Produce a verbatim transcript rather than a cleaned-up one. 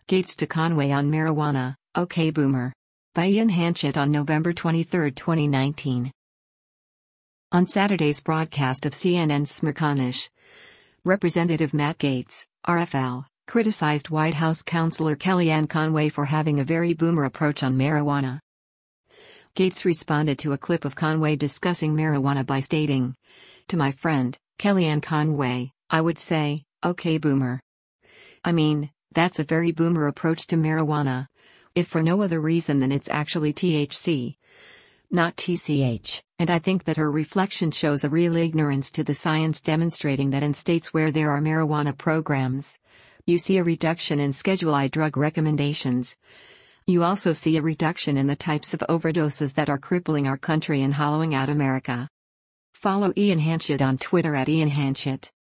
Gaetz to Conway on marijuana, okay boomer. By Ian Hanchett on November twenty-third, twenty nineteen. On Saturday's broadcast of C N N's Smerconish, Representative Matt Gaetz, R F L, criticized White House Counselor Kellyanne Conway for having a very boomer approach on marijuana. Gaetz responded to a clip of Conway discussing marijuana by stating, "To my friend, Kellyanne Conway, I would say, okay boomer. I mean, that's a very boomer approach to marijuana, if for no other reason than it's actually T H C, not T C H, and I think that her reflection shows a real ignorance to the science, demonstrating that in states where there are marijuana programs, you see a reduction in Schedule I drug recommendations. You also see a reduction in the types of overdoses that are crippling our country and hollowing out America." Follow Ian Hanchett on Twitter at Ian Hanchett.